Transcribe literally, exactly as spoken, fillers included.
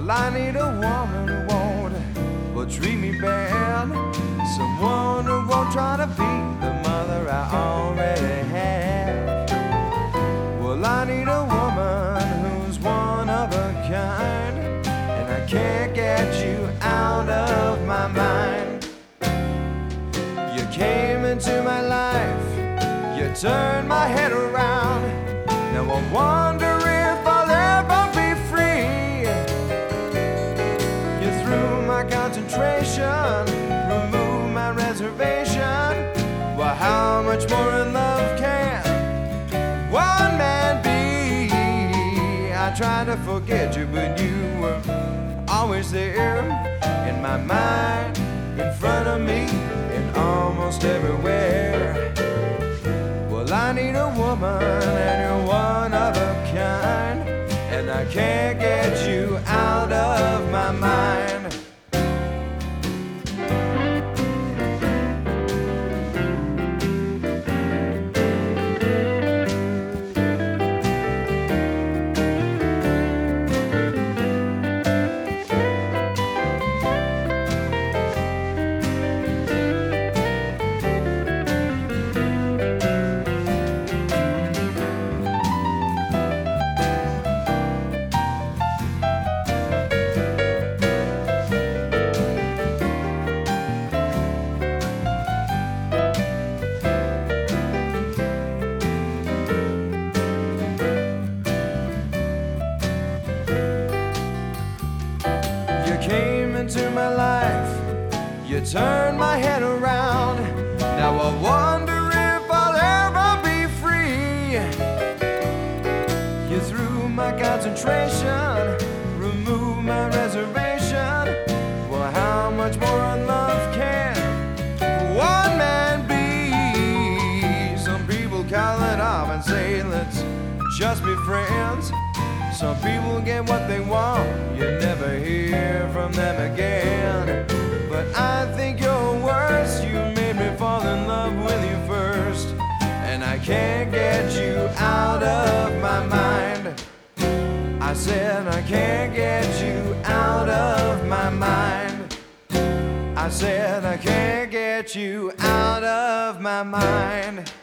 Well, I need a woman who won't will treat me bad, someone who won't try to be the mother I already have. Well, I need a woman who's one of a kind, and I can't get you out of my mind. You came into my life, you turned my head around. Now I wonder if I'll ever be free. You threw my concentration, removed my reservation. Well, how much more in love can one man be? I tried to forget you, but you were always there, in my mind, in front of me, and almost everywhere. Well, I need a woman, and you're one of a kind, and I can't get you out of my mind. Came into my life, you turned my head around. Now I wonder if I'll ever be free. You threw my concentration, removed my reservation. Well, how much more in love can one man be? Some people call it off and say let's just be friends. Some people get what they want, you never hear from them again. But I think you're worse, you made me fall in love with you first, and I can't get you out of my mind. I said I can't get you out of my mind. I said I can't get you out of my mind.